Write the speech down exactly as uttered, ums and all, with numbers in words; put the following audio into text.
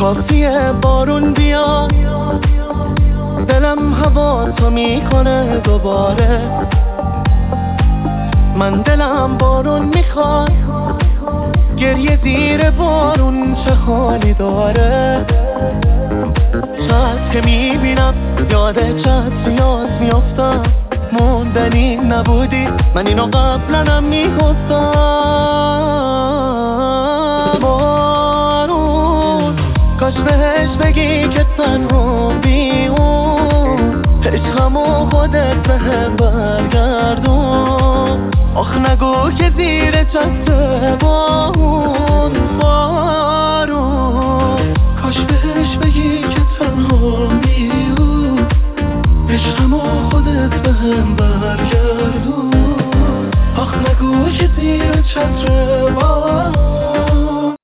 کافیه بارون بیاد، دلم هوا تو میکنه دوباره. من دلم بارون میخواد، گریه زیر بارون چه حالی داره. چت که میبینم یاده چت نیاز میافتم، موندنی نبودی من اینو قبلنم میخواستم. بارون کاش بهش بگی که تنها بی اون، عشقمو خودت بهم برگردون. آخ نگو که زیر چت با